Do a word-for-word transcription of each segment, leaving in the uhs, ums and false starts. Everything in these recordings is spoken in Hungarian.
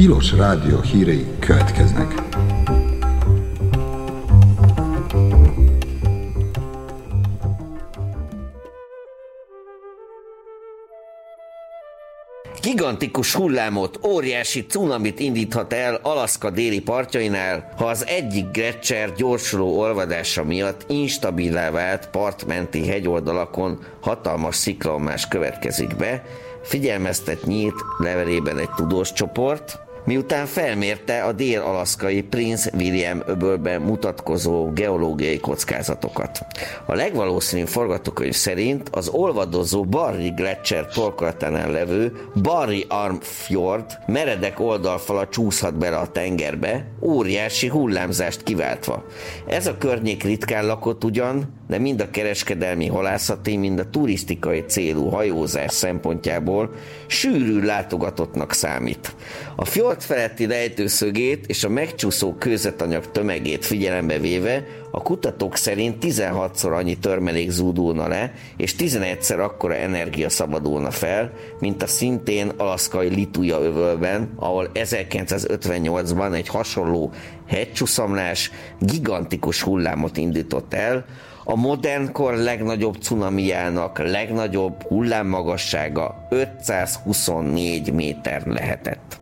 Tilos Rádió hírei következnek. Gigantikus hullámot, óriási cunamit indíthat el Alaszka déli partjainál, ha az egyik gleccser gyorsuló olvadása miatt instabilá vált partmenti hegyoldalakon hatalmas sziklonmás következik be, figyelmeztet nyílt levelében egy tudós csoport, miután felmérte a dél-alaszkai Prince William öbölben mutatkozó geológiai kockázatokat. A legvalószínűbb forgatókönyv szerint az olvadozó Barry Gletscher torkolatánál levő Barry Arm Fjord meredek oldalfala csúszhat bele a tengerbe, óriási hullámzást kiváltva. Ez a környék ritkán lakott ugyan, de mind a kereskedelmi, halászati, mind a turisztikai célú hajózás szempontjából sűrű látogatottnak számít. A fjord feletti lejtőszögét és a megcsúszó kőzetanyag tömegét figyelembe véve a kutatók szerint tizenhatszor annyi törmelék zúdulna le, és tizenegyszer akkora energia szabadulna fel, mint a szintén alaszkai Lituja öbölben, ahol ezerkilencszázötvennyolcban egy hasonló hegycsúszamlás gigantikus hullámot indított el, a modern kor legnagyobb cunamijának legnagyobb hullámmagassága ötszázhuszonnégy méter lehetett.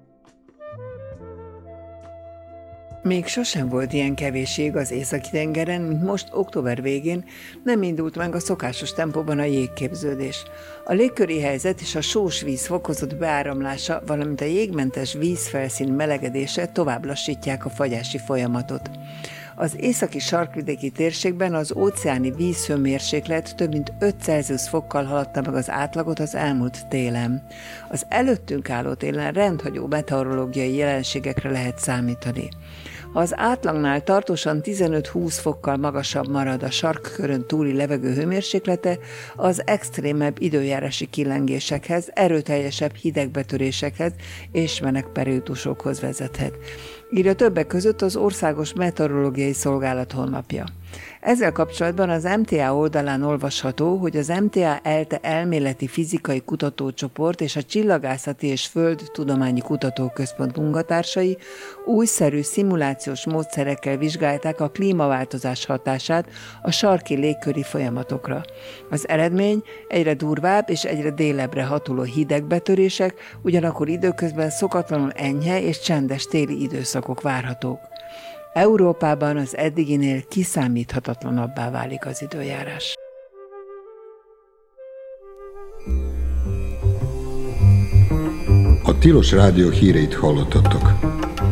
Még sosem volt ilyen kevés jég az Északi-tengeren, mint most október végén nem indult meg a szokásos tempóban a jégképződés. A légköri helyzet és a sós víz fokozott beáramlása, valamint a jégmentes vízfelszín melegedése tovább lassítják a fagyási folyamatot. Az északi sarkvidéki térségben az óceáni vízhőmérséklet több mint öt Celsius fokkal haladta meg az átlagot az elmúlt télen. Az előttünk álló télen rendhagyó meteorológiai jelenségekre lehet számítani. Ha az átlagnál tartósan tizenöt-húsz fokkal magasabb marad a sarkkörön túli levegő hőmérséklete, az extrémebb időjárási kilengésekhez, erőteljesebb hidegbetörésekhez és melegperiódusokhoz vezethet, írja többek között az Országos Meteorológiai Szolgálat honlapja. Ezzel kapcsolatban az em té á oldalán olvasható, hogy az em té á ELTE elméleti fizikai kutatócsoport és a Csillagászati és Földtudományi Kutatóközpont munkatársai újszerű szimulációs módszerekkel vizsgálták a klímaváltozás hatását a sarki légköri folyamatokra. Az eredmény egyre durvább és egyre délebbre hatoló hidegbetörések, ugyanakkor időközben szokatlanul enyhe és csendes téli időszakok várhatók. Európában az eddiginél kiszámíthatatlanabbá válik az időjárás. A Tilos Rádió híreit hallottatok.